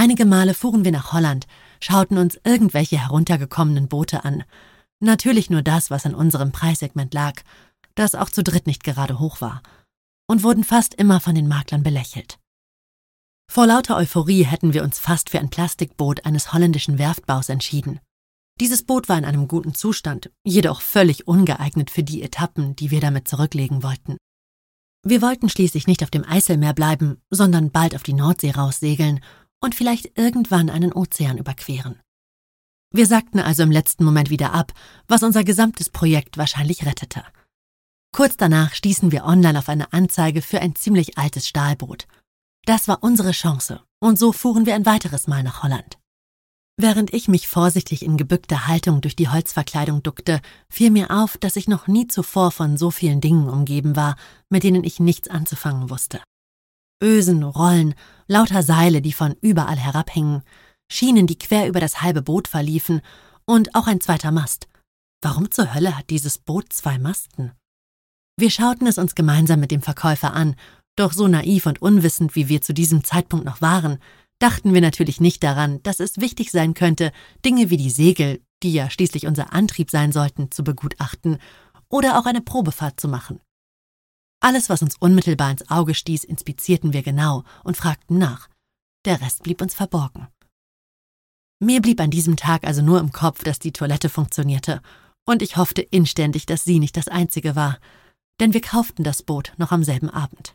Einige Male fuhren wir nach Holland, schauten uns irgendwelche heruntergekommenen Boote an. Natürlich nur das, was an unserem Preissegment lag, das auch zu dritt nicht gerade hoch war, und wurden fast immer von den Maklern belächelt. Vor lauter Euphorie hätten wir uns fast für ein Plastikboot eines holländischen Werftbaus entschieden. Dieses Boot war in einem guten Zustand, jedoch völlig ungeeignet für die Etappen, die wir damit zurücklegen wollten. Wir wollten schließlich nicht auf dem Eiselmeer bleiben, sondern bald auf die Nordsee raussegeln und vielleicht irgendwann einen Ozean überqueren. Wir sagten also im letzten Moment wieder ab, was unser gesamtes Projekt wahrscheinlich rettete. Kurz danach stießen wir online auf eine Anzeige für ein ziemlich altes Stahlboot. Das war unsere Chance, und so fuhren wir ein weiteres Mal nach Holland. Während ich mich vorsichtig in gebückter Haltung durch die Holzverkleidung duckte, fiel mir auf, dass ich noch nie zuvor von so vielen Dingen umgeben war, mit denen ich nichts anzufangen wusste. Ösen, Rollen, lauter Seile, die von überall herabhingen, Schienen, die quer über das halbe Boot verliefen, und auch ein zweiter Mast. Warum zur Hölle hat dieses Boot 2 Masten? Wir schauten es uns gemeinsam mit dem Verkäufer an, doch so naiv und unwissend, wie wir zu diesem Zeitpunkt noch waren, dachten wir natürlich nicht daran, dass es wichtig sein könnte, Dinge wie die Segel, die ja schließlich unser Antrieb sein sollten, zu begutachten oder auch eine Probefahrt zu machen. Alles, was uns unmittelbar ins Auge stieß, inspizierten wir genau und fragten nach. Der Rest blieb uns verborgen. Mir blieb an diesem Tag also nur im Kopf, dass die Toilette funktionierte, und ich hoffte inständig, dass sie nicht das Einzige war, denn wir kauften das Boot noch am selben Abend.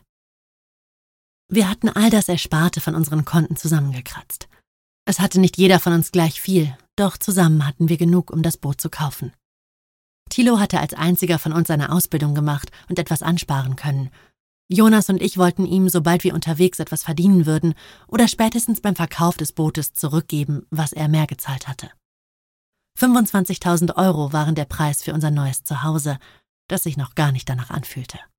Wir hatten all das Ersparte von unseren Konten zusammengekratzt. Es hatte nicht jeder von uns gleich viel, doch zusammen hatten wir genug, um das Boot zu kaufen. Thilo hatte als einziger von uns eine Ausbildung gemacht und etwas ansparen können. Jonas und ich wollten ihm, sobald wir unterwegs etwas verdienen würden, oder spätestens beim Verkauf des Bootes zurückgeben, was er mehr gezahlt hatte. 25.000 € waren der Preis für unser neues Zuhause, das sich noch gar nicht danach anfühlte.